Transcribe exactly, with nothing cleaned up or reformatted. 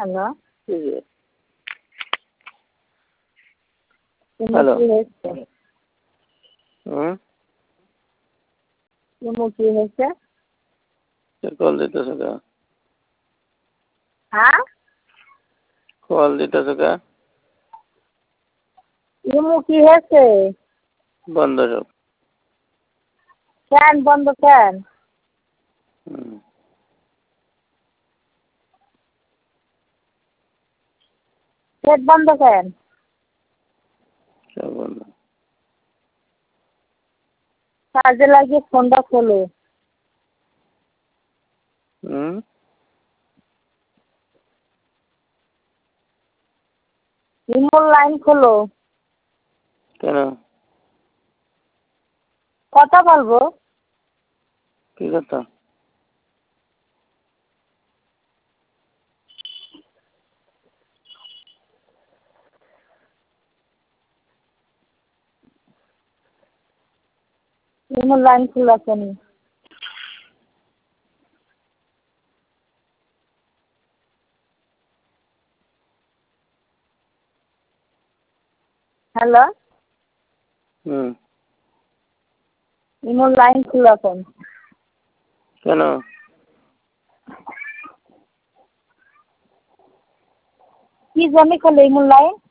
Hello hello কি হয়েছে? হুম ইমু কি হয়েছে? কল দিতেছে কা হ্যাঁ কল দিতেছে কা ইমু কি হয়েছে? বন্ধ সব। কেন বন্ধ কেন? হুম পেট বন্ধ কেন? সব বন্ধ। কাজে লাগিয়ে ফোনটা খোলো। হুম ইমুর লাইন খোলো। কেন? কথা বলবো। কি কথা? ইমুর লাইন খোলা কেন? হ্যালো হুম ইমুর লাইন খোলা কেন? কেন? কি জমি খোলো ইমুর লাইন?